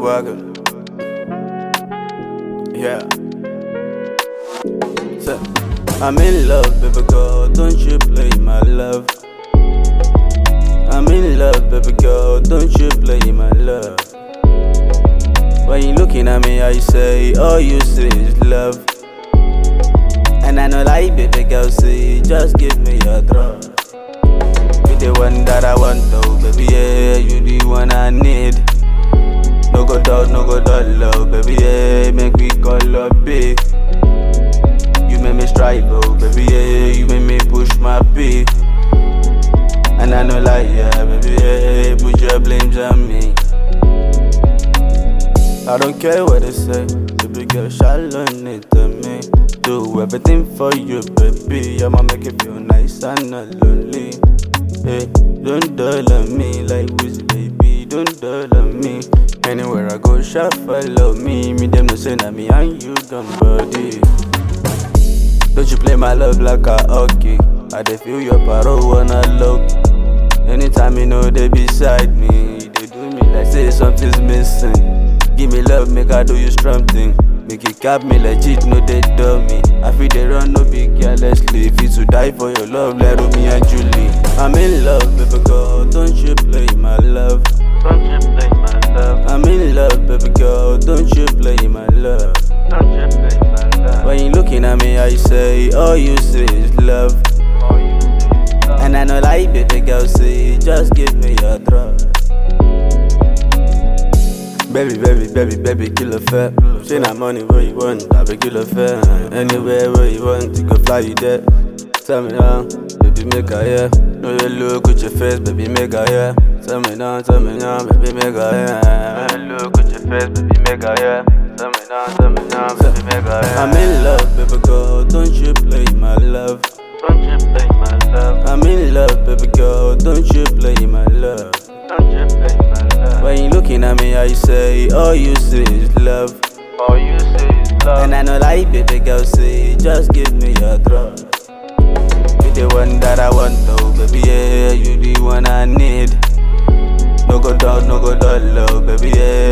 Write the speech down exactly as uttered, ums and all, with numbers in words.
swagger. Yeah. So, I'm in love, baby girl, don't you play my love. I'm in love, baby girl, don't you play my love. When you looking at me, I say, all you see is love. And I know like baby girl, say, just give me your trust. You the one that I want though, baby, yeah, you the one I need. No go doubt, no go doubt love, baby, yeah, make me call up big. You make me strive, oh, baby, yeah, you make me push my beat. And I know like, yeah, baby, yeah, put your blames on me. I don't care what they say, baby girl, shall learn it to me. Do everything for you, baby, I'ma make you feel nice and not lonely. Hey, don't dull on me like Wiz, baby, don't dull on me. Anywhere I go, shall follow me. Me them no say na me and you done body. Don't you play my love like a hockey. I dey feel your power wanna look. Anytime you know they beside me, they do me like say something's missing. Give me love, make I do you strong thing. Make it cap me like cheat, no they dummy. I feel they run no big carelessly. If you to die for your love, like Romeo and Julie. I'm in love, baby girl, don't you play my love. Don't you play my love. I'm in love, baby girl, don't you play my love. Don't you play my love. When you looking at me, I say, all you see is love. All you see is love. And I know like baby girl, say, just give me your trust. Baby, baby, baby, baby, kill a fat. Say that money where you want, I be kill a fat. Anywhere where you want, you go fly you there. Tell me now, baby, make a yeah. Know you look with your face, baby, make a yeah. Tell me now, tell me now, baby, make a yeah. Know you look with your face, baby, make a yeah. Tell me now, tell me now, baby, make a yeah. I'm in love, baby girl, don't you play my love. Don't you play my love. I'm in love, baby girl, don't you play my love. Don't you play my love. When you looking at me, I say, all you see is love. All you see is love. And I know like baby girl, say, just give me your trust. You the one that I want though, baby, yeah, you the one I need. No go doubt, no go doubt love, baby, yeah.